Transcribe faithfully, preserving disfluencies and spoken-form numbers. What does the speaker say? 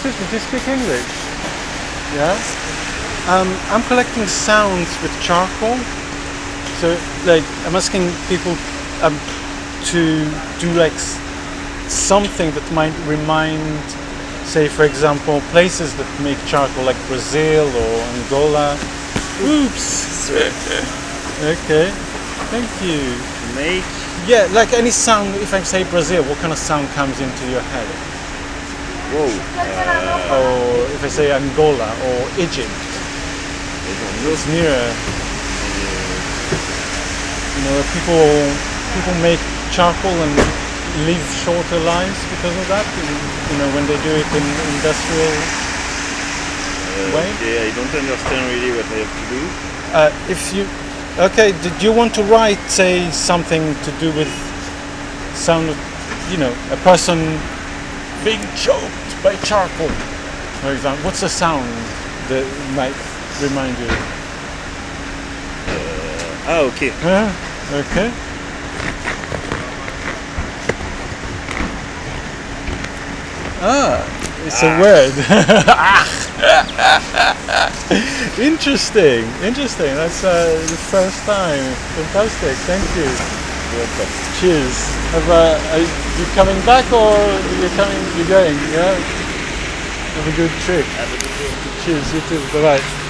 excuse me, do you speak English? Yeah? Um, I'm collecting sounds with charcoal. So, like, I'm asking people um, to do like s- something that might remind, say, for example, places that make charcoal, like Brazil or Angola. Oops. Okay. Thank you. Make Yeah, like any sound. If I say Brazil, what kind of sound comes into your head? whoa. Uh, Or if I say Angola or Egypt, I don't know. it's nearer. You know, people people make charcoal and live shorter lives because of that. You know, when they do it in industrial Uh, way. okay, I don't understand really what I have to do. Uh, if you, okay, did you want to write, say, something to do with sound of, you know, a person being choked by charcoal, for example? What's the sound that might remind you? Ah, okay. Huh? Okay. Ah, it's a word. Interesting, interesting. That's uh, the first time. Fantastic. Thank you. Welcome. Cheers. Have, uh, are you coming back or you're coming? You're going? Yeah. Have a good trip. Have a good day. Cheers. You too. Bye bye.